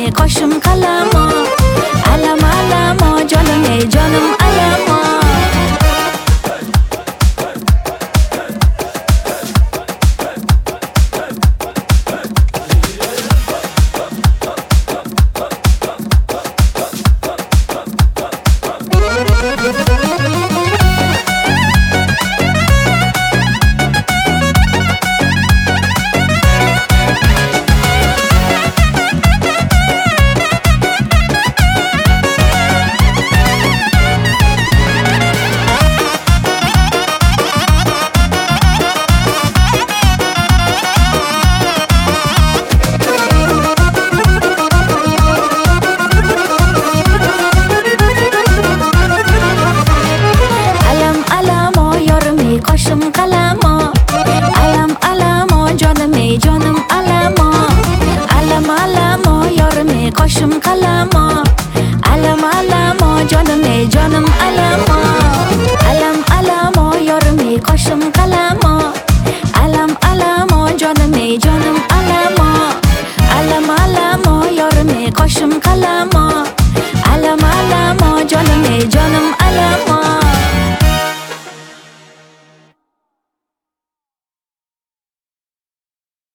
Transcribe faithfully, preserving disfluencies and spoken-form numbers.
ey qoshim qalamo. Alam alamo canım ey canım alamo. Qoshim qalamo. Alam alamo canım ey canım alamo. Alam alamo yorim ey qoshim qalamo. Alam alamo canım ey canım alamo. Alam alamo yorim ey qoshim qalamo.